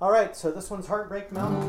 Alright, so this one's Heartbreak Mountain.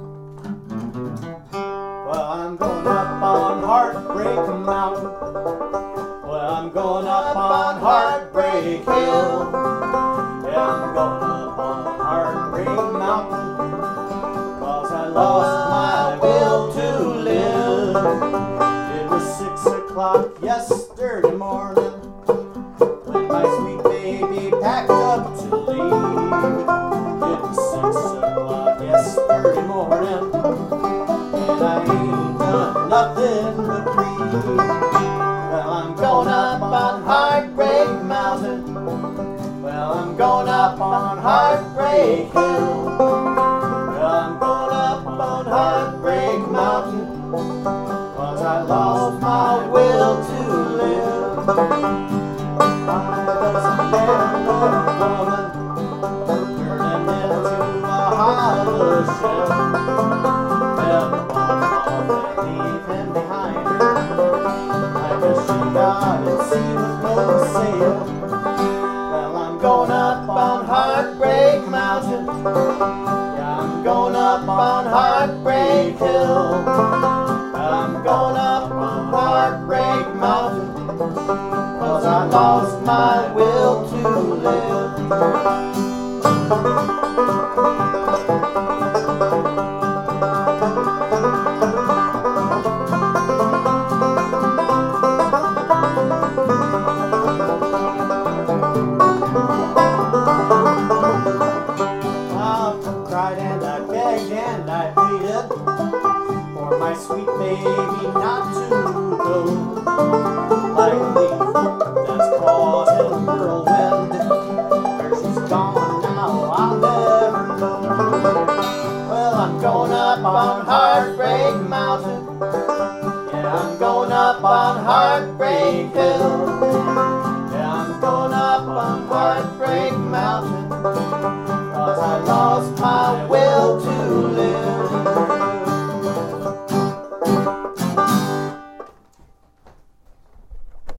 Well, I'm going up on Heartbreak Mountain. Well, I'm going up on Heartbreak Hill. Yeah, I'm going up on Heartbreak Mountain, 'cause I lost my will to live. It was 6 o'clock yesterday morning when my sweet baby packed up to leave. It was 6 o'clock yesterday morning, and I ain't done nothing but breathe. Well, I'm going up on Heartbreak Mountain. Well, I'm going up on Heartbreak Hill. Well, I'm going up on Heartbreak Mountain, 'cause I lost my will to live. I was a man or a woman, turning into a hollow shell. Never one more than leaving behind her. I guess she got at sea with no sail. Well, I'm going up on Heartbreak Mountain. Yeah, I'm going up on Heartbreak Hill. I'm going up on Heartbreak Mountain, 'cause I lost my will to live. I cried and I begged and I pleaded for my sweet baby not to go, like a leaf that's caught in a whirlwind. Where she's gone now I'll never know. Well, I'm going up on Heartbreak Mountain. Yeah, I'm going up on Heartbreak Hill. Yeah, I'm going up on Heartbreak Mountain, 'cause I lost my way.